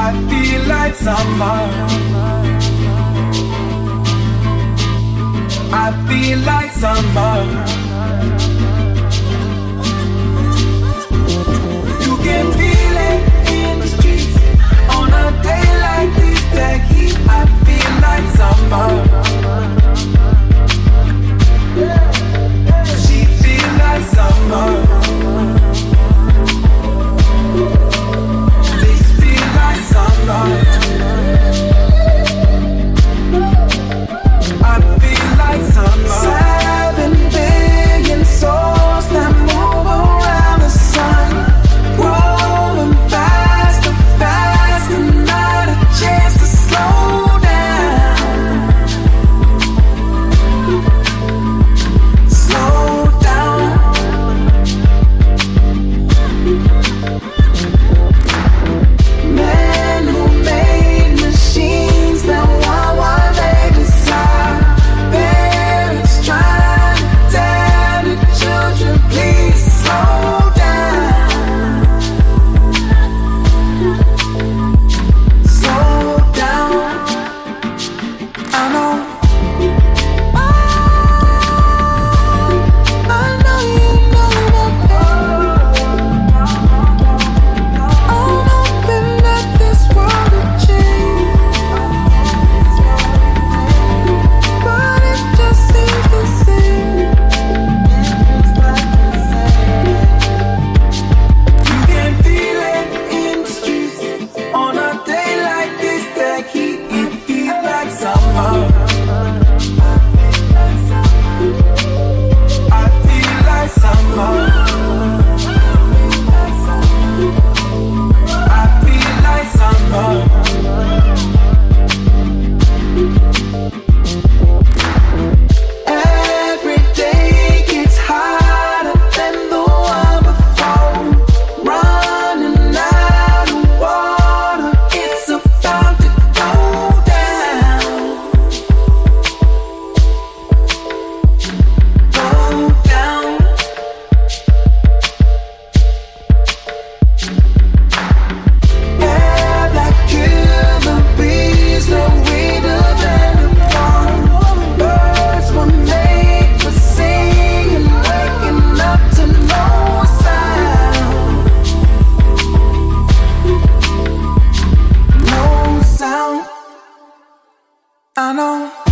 I feel like summer. I feel like summer. You can feel it in the streets on a day like this. That heat, I feel like summer. She feel like summer. This feel like summer. I feel like summer. 7 billion souls that move around the sun, growing faster, faster, not a chance to slow down. Slow down. Men who made machines that want what they desire. Parents trying to tell the children, please slow down. Slow down. I know. I know you know my pain. I'm hoping that this world will change, but it just seems the same. You can feel it in the streets on a day like this. That heat, it feels like summer. I feel like summer. I feel like summer. Every day gets hotter than the one before. Running out of water, it's about to go down. Go down. Air that killer bees, the weeder than the bomb. Birds were made for singing, waking up to no sound. No sound. I know.